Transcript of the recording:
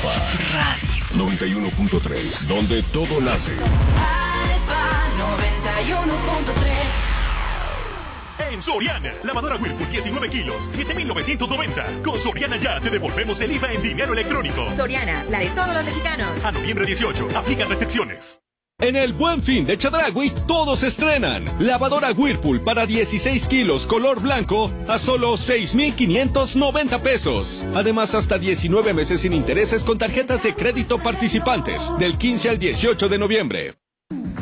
Alfa Radio 91.3, donde todo nace. Alfa 91.3. En Soriana, lavadora Whirlpool 19 kilos, 7,990. Con Soriana ya te devolvemos el IVA en dinero electrónico. Soriana, la de todos los mexicanos. A noviembre 18, aplican restricciones. En el Buen Fin de Chedraui, todos estrenan. Lavadora Whirlpool para 16 kilos color blanco a solo 6,590 pesos. Además, hasta 19 meses sin intereses con tarjetas de crédito participantes, del 15 al 18 de noviembre.